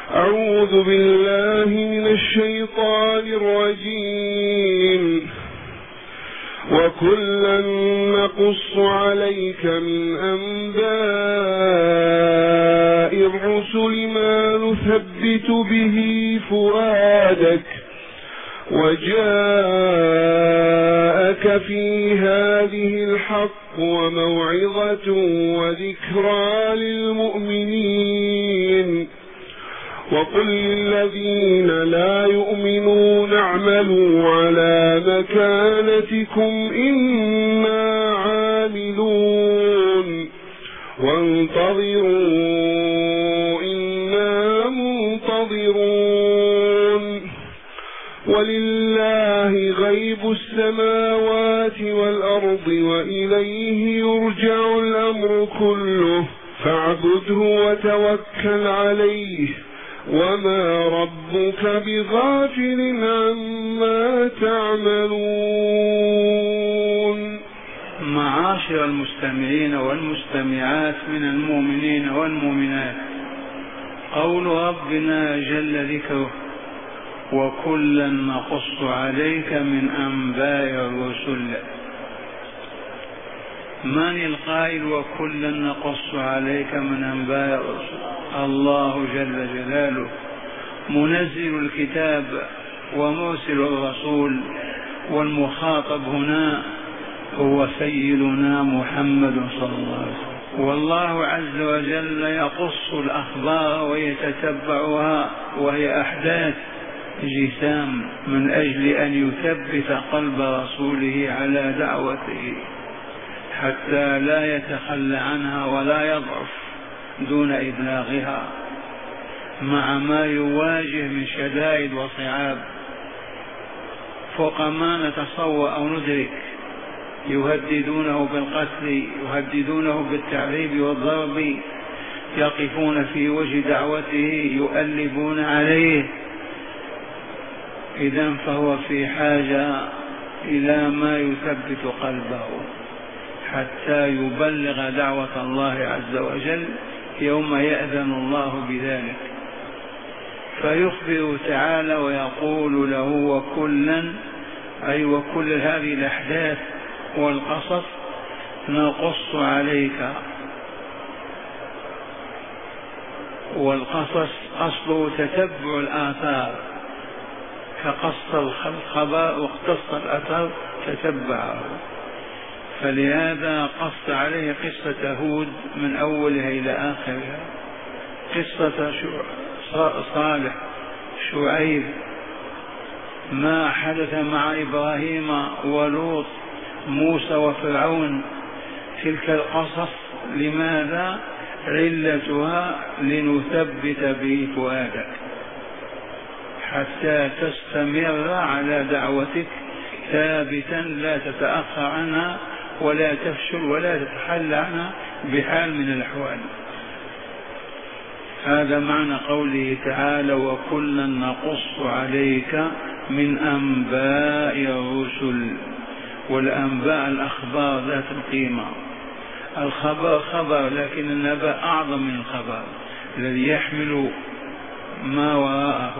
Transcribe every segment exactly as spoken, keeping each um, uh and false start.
أعوذ بالله من الشيطان الرجيم. وكلا نقص عليك من أنباء الرسل ما نثبت به فؤادك وجاءك في هذه الحق وموعظة وذكرى للمؤمنين. وقل للذين لا يؤمنون اعملوا على مكانتكم إنا عاملون وانتظروا إنا منتظرون. ولله غيب السماوات والأرض وإليه يرجع الأمر كله فاعبده وتوكل عليه وما ربك بغافل عما تعملون. معاشر المستمعين والمستمعات من المؤمنين والمؤمنات، قول ربنا جل ذكره: وكلا نقص عليك من أنباء الرسل. من القائل وكلا نقص عليك من أنباء الرسل؟ الله جل جلاله منزل الكتاب ومرسل الرسول، والمخاطب هنا هو سيدنا محمد صلى الله عليه وسلم. والله عز وجل يقص الأخبار ويتتبعها، وهي أحداث جسام من أجل أن يثبت قلب رسوله على دعوته حتى لا يتخلى عنها ولا يضعف دون إبلاغها، مع ما يواجه من شدائد وصعاب فوق ما نتصور أو ندرك. يهددونه بالقتل، يهددونه بالتعذيب والضرب، يقفون في وجه دعوته، يؤلبون عليه. إذن فهو في حاجة إلى ما يثبت قلبه حتى يبلغ دعوة الله عز وجل يوم يأذن الله بذلك. فيخبر تعالى ويقول له: وكلا، أي وكل هذه الأحداث والقصص نقص عليك. والقصص أصله تتبع الآثار، فقص الخبر واقتص الأثر تتبعه، فلهذا قص عليه قصة هود من أولها إلى آخرها، قصة صالح، شعيب، ما حدث مع إبراهيم ولوط، موسى وفرعون. تلك القصص لماذا؟ علتها لنثبت به فؤادك حتى تستمر على دعوتك ثابتا، لا تتأخر عنها ولا تفشل ولا تتخلى عنها بحال من الأحوال. هذا معنى قوله تعالى: وكلا نقص عليك من أنباء الرسل. والأنباء الأخبار ذات القيمة. الخبر خبر، لكن النبأ أعظم من الخبر الذي يحمل ما وراءه.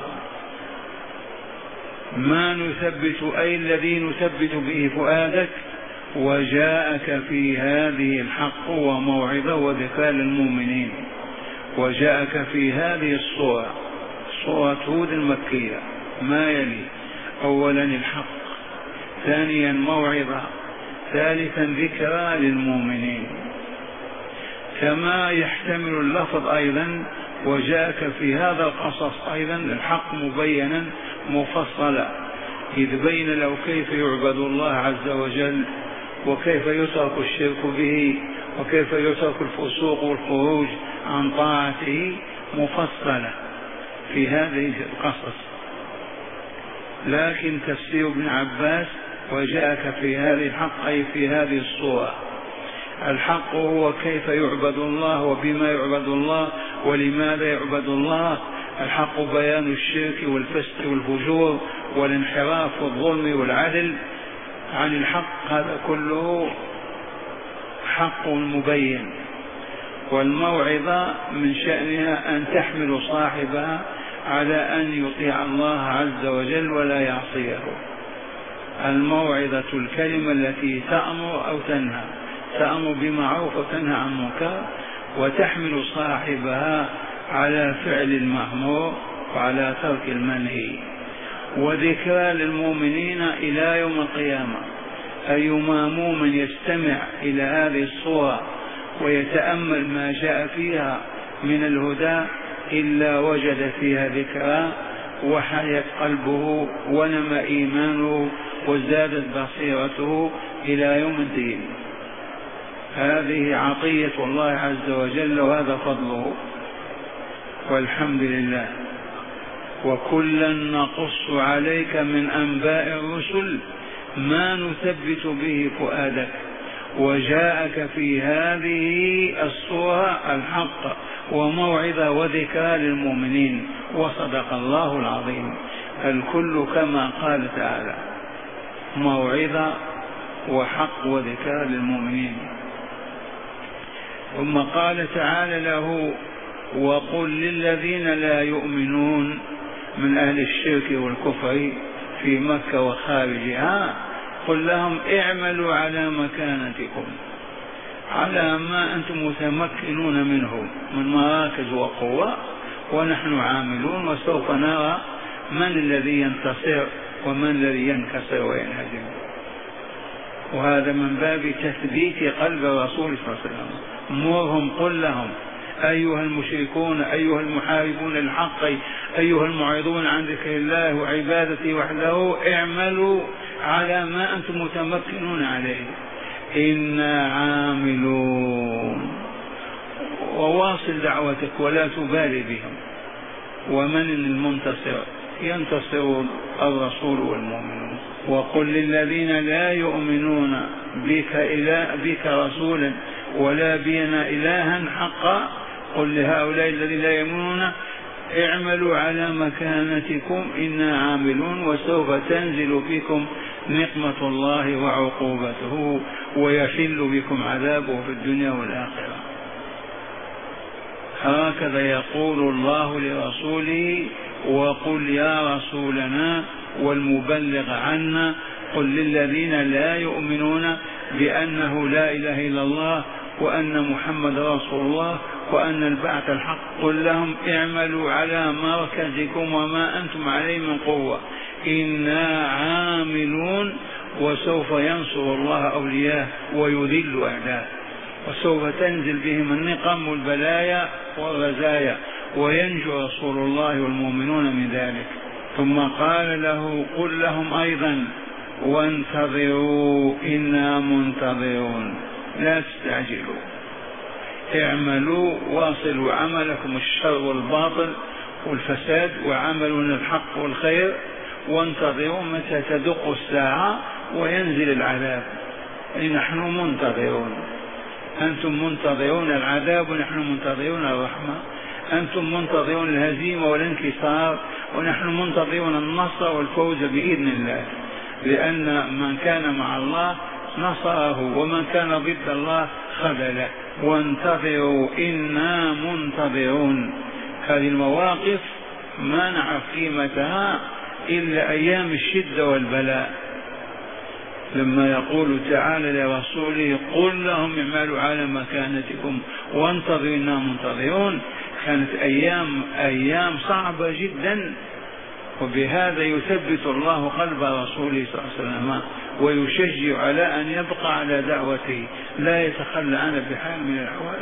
ما نثبت، أي الذي نثبت به فؤادك، وجاءك في هذه الحق وموعظة وذكرى للمؤمنين. وجاءك في هذه الصورة، صورة هود المكية، ما يلي: أولا الحق، ثانيا موعظة، ثالثا ذكرى للمؤمنين. كما يحتمل اللفظ أيضا: وجاءك في هذا القصص أيضا الحق مبينا مفصلا، إذ بين له كيف يعبد الله عز وجل، وكيف يترك الشرك به، وكيف يترك الفسوق والخروج عن طاعته، مفصلة في هذه القصص. لكن تفسير ابن عباس: وجاءك في هذه الحق، أي في هذه الصورة. الحق هو كيف يعبد الله وبما يعبد الله ولماذا يعبد الله. الحق بيان الشرك والفسق والفجور والانحراف والظلم والعدل عن الحق، هذا كله حق مبين. والموعظة من شأنها أن تحمل صاحبها على أن يطيع الله عز وجل ولا يعصيه. الموعظة الكلمة التي تأمر أو تنهى، تأمر بمعروف وتنهى عن منكر، وتحمل صاحبها على فعل المأمور وعلى ترك المنهي. وذكرى للمؤمنين إلى يوم القيامة. أيما مؤمن يستمع إلى هذه الصورة ويتأمل ما جاء فيها من الهدى إلا وجد فيها ذكرى وحيت قلبه ونمى إيمانه وزادت بصيرته إلى يوم الدين. هذه عطية الله عز وجل وهذا فضله، والحمد لله. وكلا نقص عليك من أنباء الرسل ما نثبت به فؤادك وجاءك في هذه الصورة الحق وموعظة وذكرى للمؤمنين. وصدق الله العظيم. الكل كما قال تعالى، موعظة وحق وذكرى للمؤمنين. ثم قال تعالى له: وقل للذين لا يؤمنون من أهل الشرك والكفر في مكة وخارجها، قل لهم اعملوا على مكانتكم، على ما أنتم متمكنون منه من مراكز وقوة، ونحن عاملون، وسوف نرى من الذي ينتصر ومن الذي ينكسر وينهزم. وهذا من باب تثبيت قلب الرسول صلى الله عليه وسلم. مرهم، قل لهم أيها المشركون، أيها المحاربون الحق، أيها المعرضون عن ذكر الله وعبادته وحده، اعملوا على ما أنتم متمكنون عليه، إنا عاملون. وواصل دعوتك ولا تبالي بهم. ومن المنتصر؟ ينتصر الرسول والمؤمنون. وقل للذين لا يؤمنون بك, إله بك رسولا ولا بنا إلها حقا، قل لهؤلاء الذين لا يؤمنون اعملوا على مكانتكم إنا عاملون، وسوف تنزل فيكم نقمة الله وعقوبته ويحل بكم عذابه في الدنيا والآخرة. هكذا يقول الله لرسوله: وقل يا رسولنا والمبلغ عنا، قل للذين لا يؤمنون بأنه لا إله إلا الله وأن محمد رسول الله وأن البعث الحق، قل لهم اعملوا على مركزكم وما أنتم عليه من قوة إنا عاملون، وسوف ينصر الله أولياءه ويذل أعداءه، وسوف تنزل بهم النقم والبلايا والرزايا، وينجو رسول الله والمؤمنون من ذلك. ثم قال له: قل لهم أيضا وانتظروا إنا منتظرون، لا تستعجلوا، اعملوا واصلوا عملكم الشر والباطل والفساد وعملوا الحق والخير، وانتظروا متى تدق الساعة وينزل العذاب. نحن منتظرون، أنتم منتظرون العذاب ونحن منتظرون الرحمة، أنتم منتظرون الهزيمة والانكسار ونحن منتظرون النصر والفوز بإذن الله، لأن من كان مع الله نصره ومن كان ضد الله خذله. وانتظروا إنا منتظرون. هذه المواقف ما نعرف قيمتها إلا أيام الشدة والبلاء، لما يقول تعالى لرسوله: قل لهم اعملوا على مكانتكم وانتظروا إنا منتظرون. كانت أيام أيام صعبة جدا، وبهذا يثبت الله قلب رسوله صلى الله عليه وسلم ويشجع على أن يبقى على دعوته، لا يتخلى عنه بحال من الأحوال.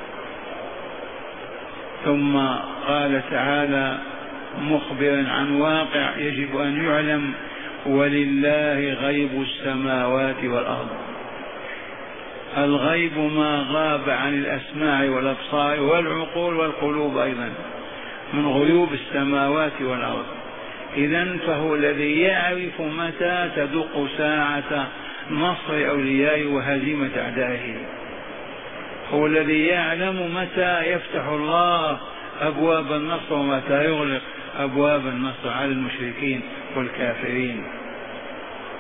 ثم قال تعالى مخبرا عن واقع يجب أن يعلم: ولله غيب السماوات والأرض. الغيب ما غاب عن الأسماع والأبصار والعقول والقلوب أيضا من غيوب السماوات والأرض. إذن فهو الذي يعرف متى تدق ساعة نصر أوليائه وهزيمة أعدائه، هو الذي يعلم متى يفتح الله أبواب النصر ومتى يغلق أبواب النصر على المشركين والكافرين.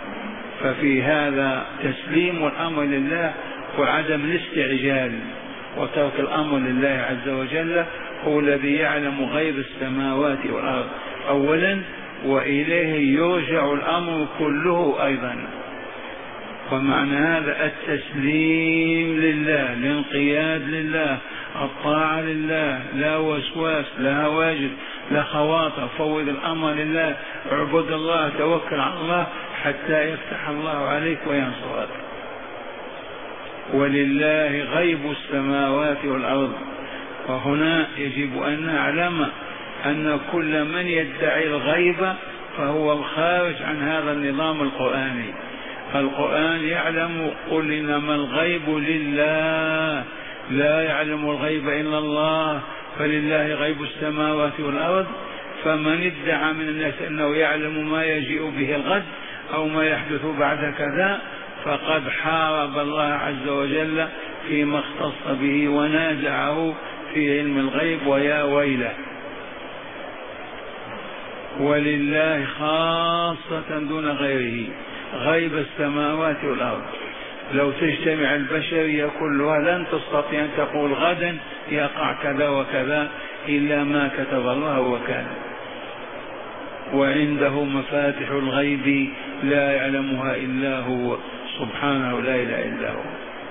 ففي هذا تسليم الأمر لله وعدم الاستعجال وترك الأمر لله عز وجل. هو الذي يعلم غيب السماوات والأرض أولا، وإليه يرجع الأمر كله أيضا. ومعنى هذا التسليم لله، الانقياد لله، الطاعة لله، لا وسواس، لا هواجس، لا خواطر. فوض الأمر لله، اعبد الله، توكل على الله حتى يفتح الله عليك وينصرك. ولله غيب السماوات والأرض. وهنا يجب أن نعلم أن كل من يدعي الغيب فهو خارج عن هذا النظام القرآني. القرآن يعلم قل إنما الغيب لله، لا يعلم الغيب إلا الله، فلله غيب السماوات والأرض. فمن ادعى من الناس أنه يعلم ما يجيء به الغد أو ما يحدث بعد كذا فقد حارب الله عز وجل فيما اختص به ونازعه في علم الغيب، ويا ويله. ولله خاصة دون غيره غيب السماوات والأرض. لو تجتمع البشرية كلها لن تستطيع أن تقول غدا يقع كذا وكذا إلا ما كتب الله وكان. وعنده مفاتح الغيب لا يعلمها إلا هو سبحانه، لا إله إلا هو.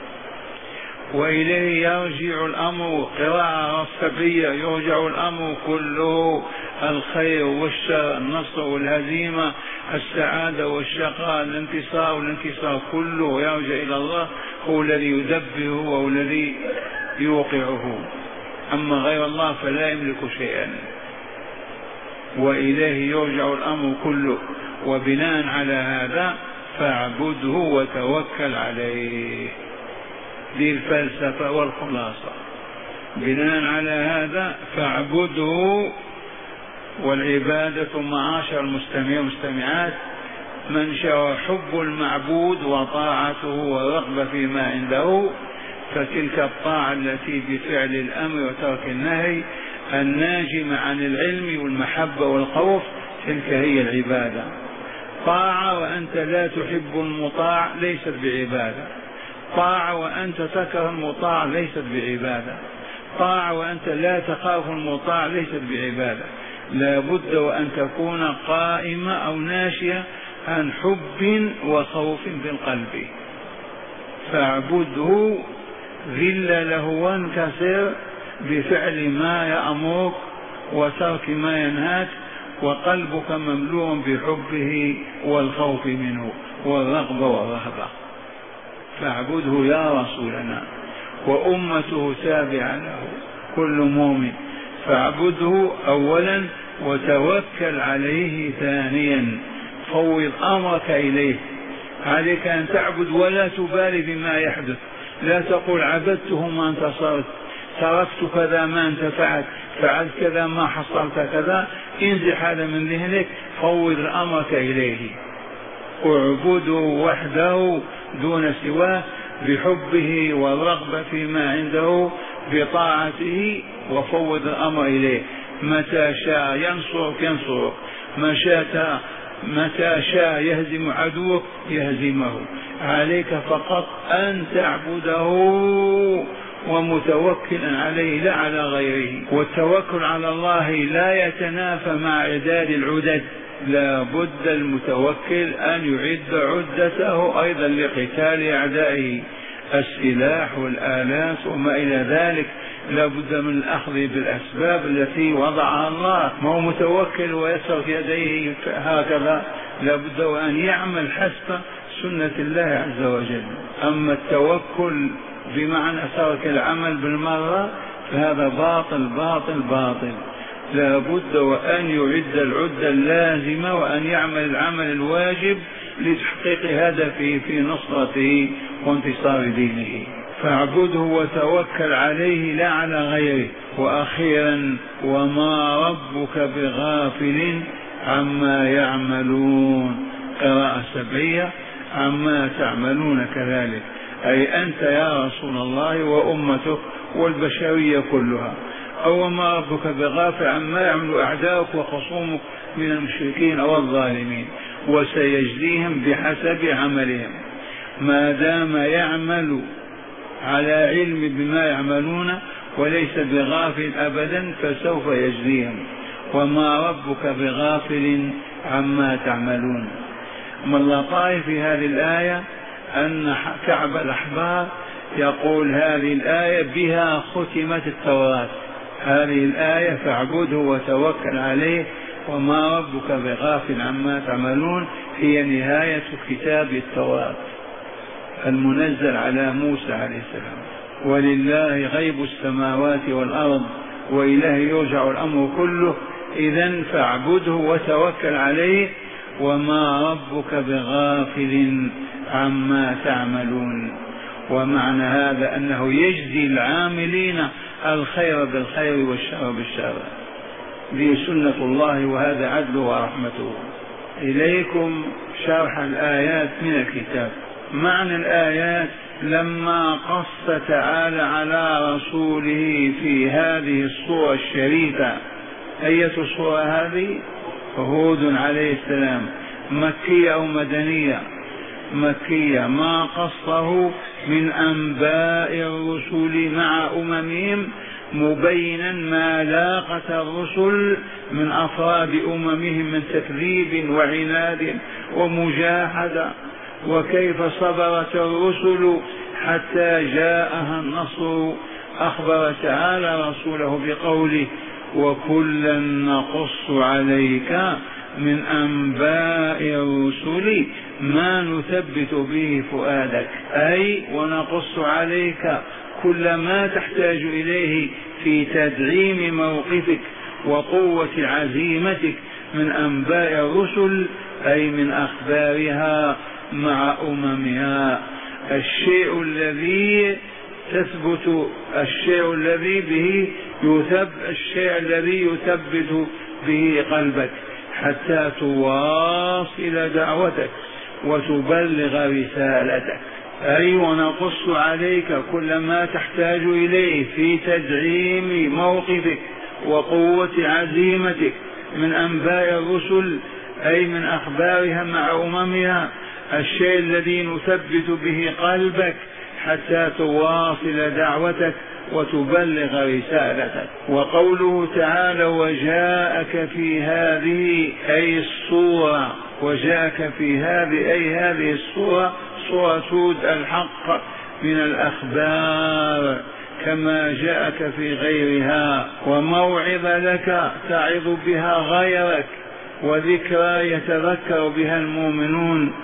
وإليه يرجع الأمر، قراءة السبعية، يرجع الأمر كله، الخير والشر، النصر والهزيمة، السعادة والشقاء، الانتصار والانكسار، كله يرجع إلى الله. هو الذي يدبره وهو الذي يوقعه، أما غير الله فلا يملك شيئا. وإليه يرجع الأمر كله. وبناء على هذا فاعبده وتوكل عليه. دي الفلسفة والخلاصة. بناء على هذا فاعبده. والعبادة معاشر المستمعين والمستمعات منشأ حب المعبود وطاعته والرغبة فيما عنده. فتلك الطاعة التي بفعل الأمر وترك النهي الناجمة عن العلم والمحبة والخوف، تلك هي العبادة. طاعة وأنت لا تحب المطاع ليست بعبادة. طاعة وأنت تكره المطاع ليست بعبادة. طاعة وأنت لا تخاف المطاع ليست بعبادة. لا بد وأن تكون قائمة أو ناشئة عن حب وخوف في القلب. فاعبده ذل له وانكسر بفعل ما يأمرك وترك ما ينهاك، وقلبك مملوء بحبه والخوف منه والرغبة والرهبة. فاعبده يا رسولنا، وأمته تابعة له كل مؤمن. فاعبده أولا وتوكل عليه ثانيا. فوض أمرك إليه. عليك أن تعبد ولا تبالي بما يحدث. لا تقول عبدته ما انتصرت، تركت كذا ما انتفعت، فعلت كذا ما حصلت كذا. انزح هذا من ذهنك، فوض أمرك إليه. اعبده وحده دون سواه بحبه والرغبة فيما عنده بطاعته، وفوض الأمر إليه. متى شاء ينصرك ينصرك، متى شاء يهزم عدوك يهزمه. عليك فقط أن تعبده ومتوكلا عليه لا على غيره. والتوكل على الله لا يتنافى مع إعداد العدد. لا بد المتوكل أن يعد عدته أيضا لقتال أعدائه، السلاح والآلات وما إلى ذلك. لا بد من الأخذ بالأسباب التي وضعها الله. ما هو متوكل ويسر يديه هكذا، لا بد وأن يعمل حسب سنة الله عز وجل. أما التوكل بمعنى ترك العمل بالمرة فهذا باطل باطل باطل. لا بد وأن يعد العدة اللازمة وأن يعمل العمل الواجب لتحقيق هدفه في نصرته وانتصار دينه. فاعبده وتوكل عليه لا على غيره. وأخيرا وما ربك بغافل عما يعملون، قراءة سبعية، عما تعملون كذلك. أي أنت يا رسول الله وأمتك والبشرية كلها. أو ما ربك بغافل عما يعمل أعداؤك وخصومك من المشركين أو الظالمين، وسيجزيهم بحسب عملهم. ما دام يعمل على علم بما يعملون وليس بغافل أبدا، فسوف يجزيهم، وما ربك بغافل عما تعملون. من اللطائف في هذه الآية أن كعب الأحبار يقول هذه الآية بها ختمت التوراة، هذه الآية فاعبده وتوكل عليه وما ربك بغافل عما تعملون هي نهاية كتاب التوراة المنزل على موسى عليه السلام. ولله غيب السماوات والأرض وإليه يرجع الأمر كله، إذن فاعبده وتوكل عليه وما ربك بغافل عما تعملون. ومعنى هذا أنه يجزي العاملين الخير بالخير والشر بالشر، ذي سنة الله وهذا عدله ورحمته. إليكم شرح الآيات من الكتاب. معنى الآيات لما قص تعالى على رسوله في هذه الصورة الشريفة. أية صورة هذه؟ هود عليه السلام، مكية أو مدنية؟ مكية. ما قصه من أنباء الرسل مع أممهم مبينا ما لاقت الرسل من أفراد أممهم من تكذيب وعناد ومجاهدة، وكيف صبرت الرسل حتى جاءها النصر. أخبر تعالى رسوله بقوله وكلا نقص عليك من أنباء الرسل ما نثبت به فؤادك، أي ونقص عليك كل ما تحتاج إليه في تدعيم موقفك وقوة عزيمتك من أنباء الرسل، أي من أخبارها مع أممها. الشيء الذي تثبت، الشيء الذي به يثبت، الشيء الذي يثبت به قلبك حتى تواصل دعوتك وتبلغ رسالتك. أي ونقص عليك كل ما تحتاج إليه في تدعيم موقفك وقوة عزيمتك من أنباء الرسل، أي من أخبارها مع أممها، الشيء الذي نثبت به قلبك حتى تواصل دعوتك وتبلغ رسالتك. وقوله تعالى وجاءك في هذه أي الصورة، وجاءك في هذه أي هذه الصورة، صورة هود الحق من الأخبار كما جاءك في غيرها، وموعظة لك تعظ بها غيرك، وذكرى يتذكر بها المؤمنون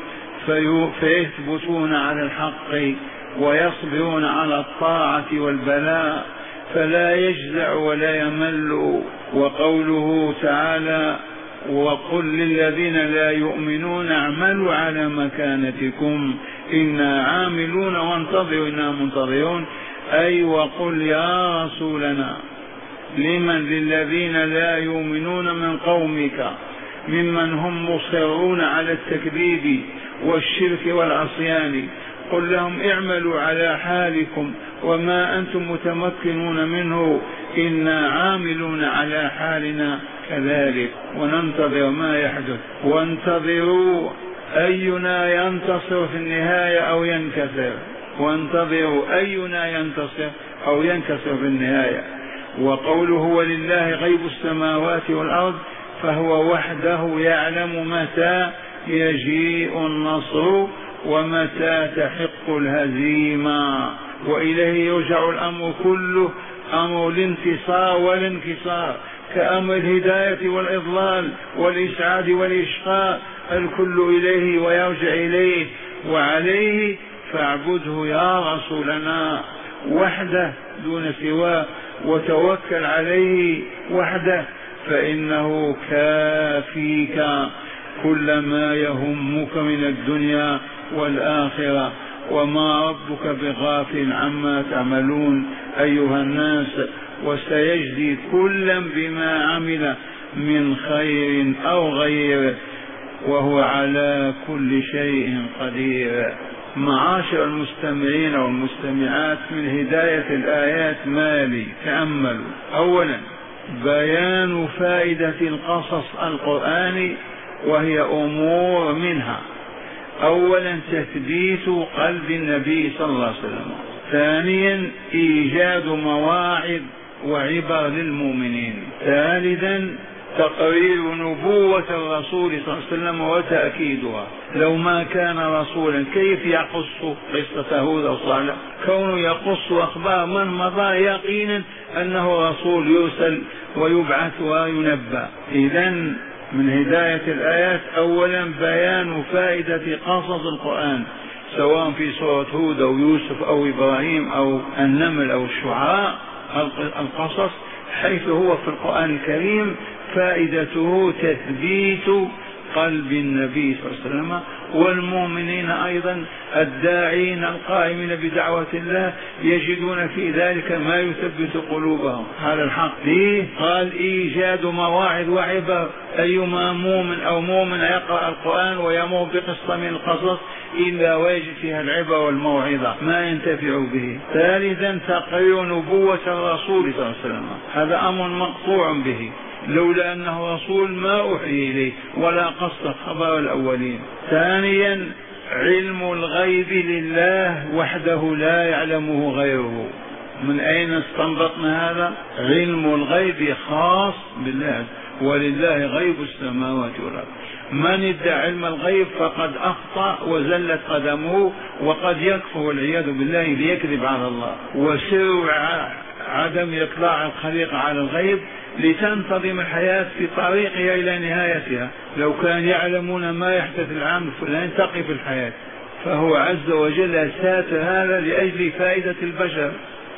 فيثبتون على الحق ويصبرون على الطاعة والبلاء فلا يجزع ولا يمل. وقوله تعالى وقل للذين لا يؤمنون اعملوا على مكانتكم إنا عاملون وانتظروا إنا منتظرون، أي وقل يا رسولنا لمن للذين لا يؤمنون من قومك ممن هم مصرون على التكذيب والشرك والعصيان، قل لهم اعملوا على حالكم وما أنتم متمكنون منه إنا عاملون على حالنا كذلك وننتظر ما يحدث. وانتظروا أينا ينتصر في النهاية أو ينكسر، وانتظروا أينا ينتصر أو ينكسر في النهاية. وقوله ولله غيب السماوات والأرض فهو وحده يعلم متى يجيء النصر ومتى تحق الهزيمة، وإليه يرجع الأمر كله، أمر الانتصار والانكسار كأمر الهداية والإضلال والإسعاد والإشقاء، الكل إليه ويرجع إليه وعليه فاعبده يا رسولنا وحده دون سواه وتوكل عليه وحده فإنه كافيك كل ما يهمك من الدنيا والآخرة وما ربك بغافل عما تعملون أيها الناس، وسيجزي كلا بما عمل من خير أو غيره وهو على كل شيء قدير. معاشر المستمعين والمستمعات، من هداية الآيات مالي تأملوا. أولا بيان فائدة القصص القرآني، وهي أمور منها: أولا تثبيت قلب النبي صلى الله عليه وسلم، ثانيا إيجاد مواعظ وعبر للمؤمنين. ثالثا تقرير نبوة الرسول صلى الله عليه وسلم وتأكيدها. لو ما كان رسولا كيف يقص قصة هود وصالح؟ كونه يقص أخبار من مضى يقينا أنه رسول يرسل ويبعث وينبأ. إذن من هداية الآيات أولا بيان فائدة قصص القرآن، سواء في سورة هود أو يوسف أو إبراهيم أو النمل أو الشعراء، القصص حيث هو في القرآن الكريم فائدته تثبيت قلب النبي صلى الله عليه وسلم والمؤمنين أيضا الداعين القائمين بدعوة الله يجدون في ذلك ما يثبت قلوبهم على الحق. ليه؟ قال إيجاد مواعظ وعبر. أيما مؤمن أو مؤمن يقرأ القرآن ويمر بقصة من القصص إلا ويجد فيها العبر والموعظة ما ينتفع به. ثالثا تقرير نبوة الرسول صلى الله عليه وسلم، هذا أمر مقطوع به، لولا أنه رسول ما أوحي إليه ولا قص خبر الأولين. ثانيا علم الغيب لله وحده لا يعلمه غيره. من أين استنبطنا هذا؟ علم الغيب خاص بالله، ولله غيب السماوات والأرض. من ادعى علم الغيب فقد أخطأ وزلت قدمه وقد يكفر والعياذ بالله ليكذب على الله. وسر عدم إطلاع الخليقة على الغيب لتنتظم الحياة في طريقها إلى نهايتها. لو كان يعلمون ما يحدث العام الفلاني تقف الحياة، فهو عز وجل ساتر هذا لأجل فائدة البشر.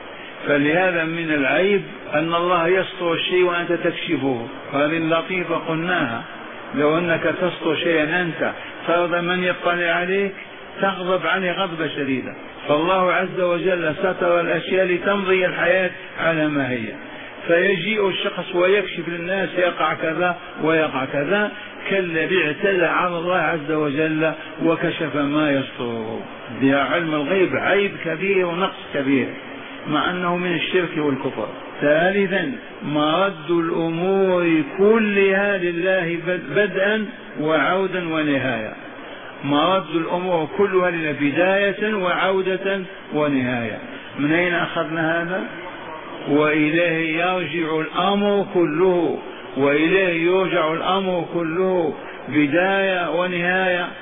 فلهذا من العيب أن الله يستر الشيء وأنت تكشفه. هذه اللطيفة قلناها، لو أنك تستر شيئا أنت فرض من يطلع عليك تغضب عليه غضبة شديدة. فالله عز وجل ستر الأشياء لتمضي الحياة على ما هي. فيجيء الشخص ويكشف للناس يقع كذا ويقع كذا، كالذي اعتدى على الله عز وجل وكشف ما يستره. بعلم الغيب عيب كبير ونقص كبير، مع أنه من الشرك والكفر. ثالثا مرد الأمور كلها لله بدءا وعودا ونهاية. مرد الأمور كلها لله بداية وعودة ونهاية. من أين أخذنا هذا؟ وإليه يرجع الأمر كله، وإليه يرجع الأمر كله بداية ونهاية.